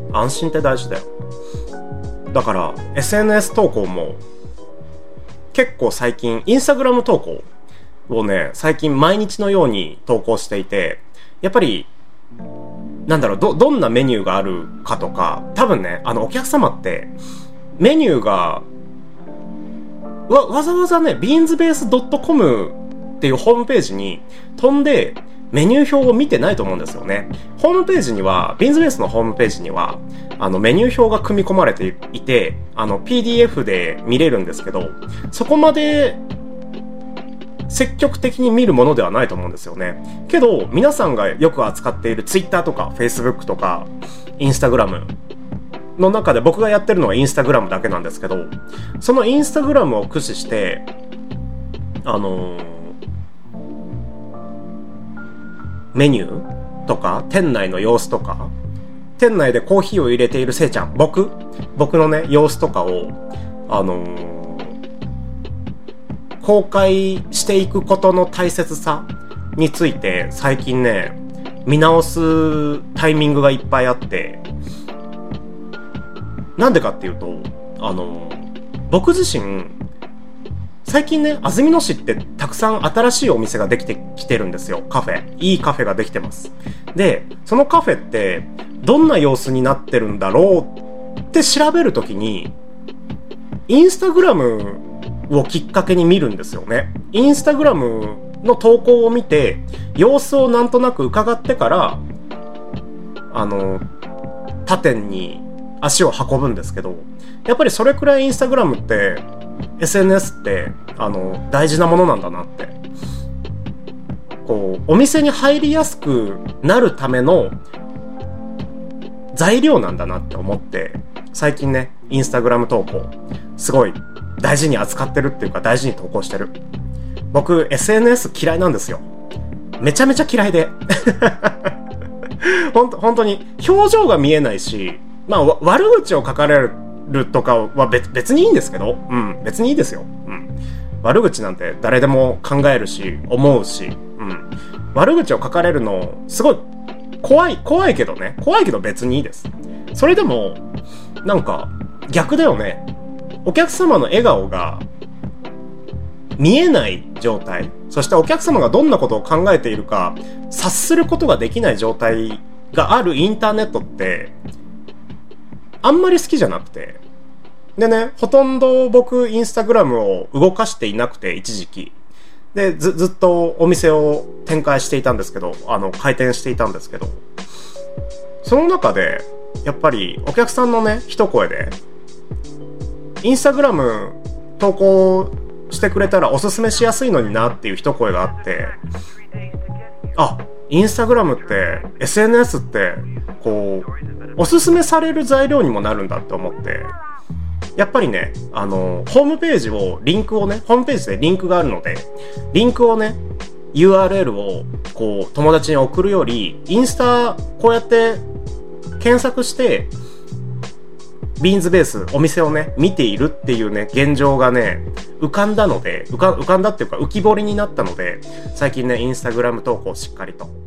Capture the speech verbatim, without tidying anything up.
安心って大事だよ。だから エスエヌエス 投稿も結構最近インスタグラム投稿をね最近毎日のように投稿していて、やっぱりなんだろう ど, どんなメニューがあるかとか、多分ねあのお客様ってメニューがわ, わざわざね ビーンズベースドットコム っていうホームページに飛んでメニュー表を見てないと思うんですよね。ホームページには ビーンズベースのホームページにはあのメニュー表が組み込まれていて、あの ピーディーエフ で見れるんですけど、そこまで積極的に見るものではないと思うんですよね。けど皆さんがよく扱っている Twitter とか Facebook とか Instagram の中で、僕がやってるのは Instagram だけなんですけど、その Instagram を駆使してあのー、メニューとか店内の様子とか、店内でコーヒーを入れているせいちゃん、僕僕のね様子とかをあのー公開していくことの大切さについて最近ね見直すタイミングがいっぱいあって、なんでかっていうとあの僕自身最近ね安曇野市ってたくさん新しいお店ができてきてるんですよ。カフェいいカフェができてます。でそのカフェってどんな様子になってるんだろうって調べるときにインスタグラムをきっかけに見るんですよね。インスタグラムの投稿を見て様子をなんとなく伺ってからあの他店に足を運ぶんですけど、やっぱりそれくらいインスタグラムって エスエヌエス ってあの大事なものなんだなって、こうお店に入りやすくなるための材料なんだなって思って、最近ねインスタグラム投稿すごい大事に扱ってるっていうか大事に投稿してる。僕 エスエヌエス 嫌いなんですよ。めちゃめちゃ嫌いでほんと本当に表情が見えないし、まあ悪口を書かれるとかは 別, 別にいいんですけど、うん別にいいですよ。うん悪口なんて誰でも考えるし思うし、うん悪口を書かれるのすごい怖い怖いけどね怖いけど別にいいです。それでもなんか逆だよね。お客様の笑顔が見えない状態、そしてお客様がどんなことを考えているか察することができない状態があるインターネットってあんまり好きじゃなくて、でねほとんど僕インスタグラムを動かしていなくて、一時期で ず, ずっとお店を展開していたんですけど、あの開店していたんですけど、その中でやっぱりお客さんのね一声でインスタグラム投稿してくれたらおすすめしやすいのになっていう一声があって、あ、インスタグラムって エスエヌエス ってこうおすすめされる材料にもなるんだって思って、やっぱりねあのホームページをリンクをねホームページでリンクがあるのでリンクをね ユーアールエル をこう友達に送るより、インスタこうやって検索してビーンズベースお店をね見ているっていうね現状がね浮かんだので浮か、浮かんだっていうか浮き彫りになったので、最近ねインスタグラム投稿しっかりと